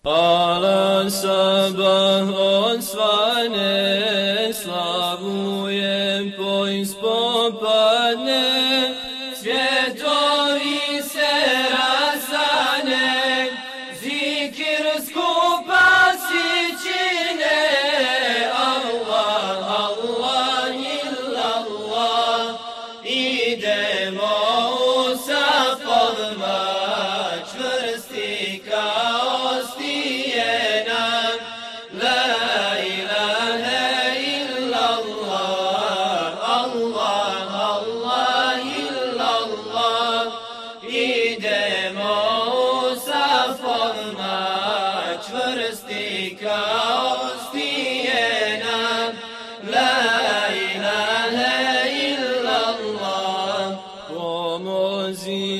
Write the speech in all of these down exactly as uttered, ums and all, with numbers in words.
Ala sabah osvane, slavujem pois popadne, svjetovi se razane, zikir skupa si čine, Allah, Allah, illallah, idemo u safovima, čvrsti kao stijena, la ilaha illallah, Allah, Allah, illallah, idemo u safovima, čvrsti kao stijena, la ilaha illallah. Pomozi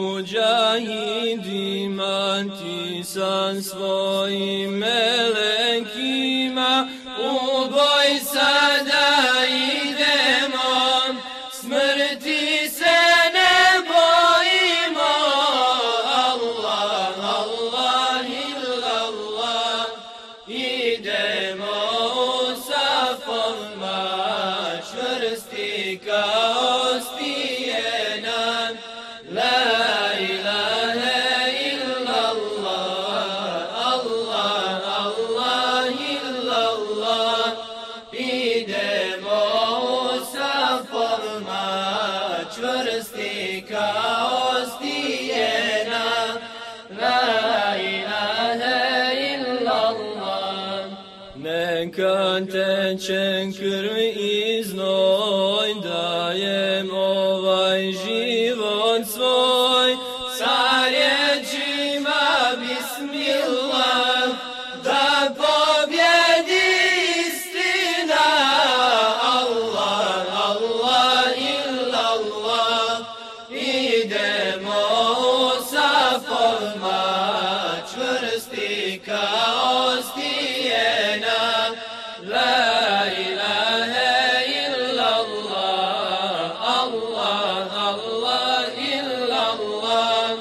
muđahidima, ti sa svojim melekima, u boj sada idemo, smrti se ne bojimo, Allah, Allah, illallah, idemo u safovima, čvrsti kao stijena, la ilaha illallah, Allah, Allah, illallah, idemo u safovima, čvrsti kao stijena, la ilaha illallah. Neka teče krv i znoj, dajem ovaj život svoj, sa riječima bismillah, da pobjedi istina, Allah, Allah, illallah, idemo u safovima, čvrsti kao stijena, la ilaha illallah, Allah, Allah, illallah,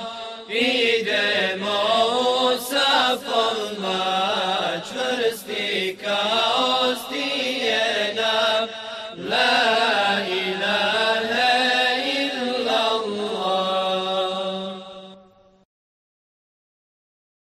idemo u safovima, čvrsti kao